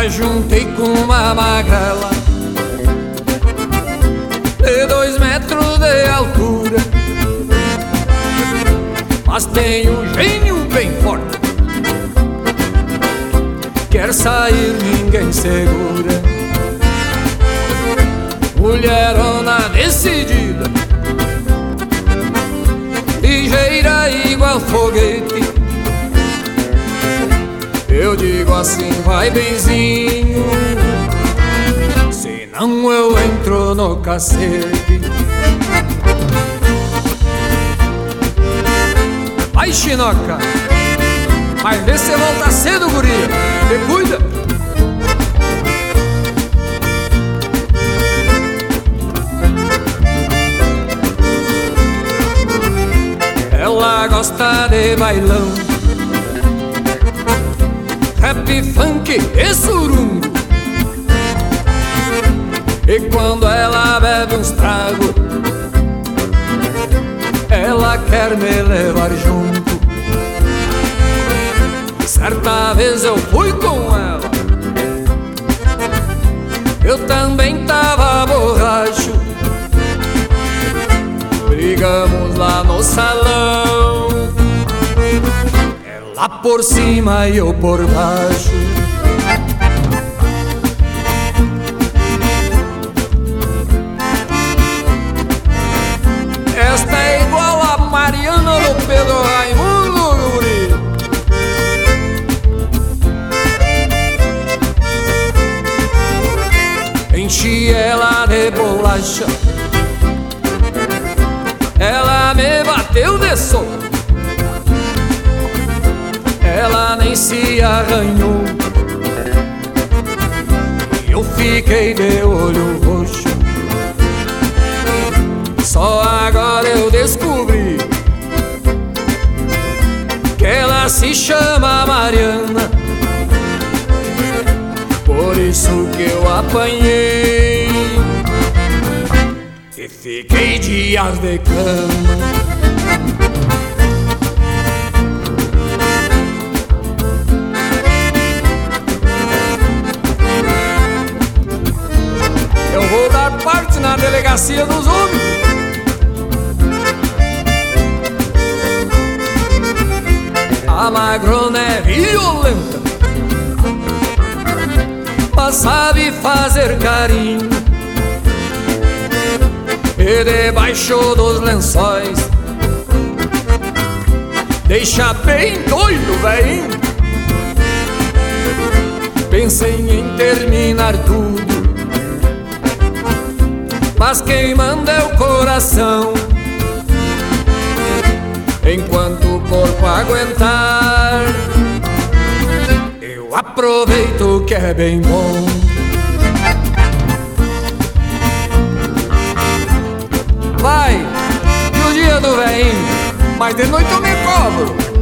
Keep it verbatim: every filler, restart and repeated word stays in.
Ajuntei com uma magrela de dois metros de altura, mas tem um gênio bem forte, quer sair ninguém segura. Mulherona decidida, ligeira igual foguete. Eu digo assim, vai benzinho, senão eu entro no cacete. Vai, Chinoca, mas vê se volta cedo, guria, te cuida. Ela gosta de bailão, rap, funk e surungo. E quando ela bebe uns tragos, ela quer me levar junto. Certa vez eu fui com ela, eu também tava borracho. Brigamos lá no salão, ela por cima e eu por baixo. Esta é igual a Mariana do Pedro Raimundo, guri. Enchi ela de bolacha, ela me bateu de soco, ela nem se arranhou, e eu fiquei de olho roxo. Só agora eu descobri que ela se chama Mariana, por isso que eu apanhei e fiquei dias de cama. Eu vou dar parte na delegacia dos homens. A magrona é violenta, mas sabe fazer carinho. E debaixo dos lençóis deixa bem doido, velhinho. Pensei em terminar tudo, mas quem manda é o coração. Enquanto o corpo aguentar, eu aproveito que é bem bom. Vai, e o dia do velhinho, mas de noite eu me cobro.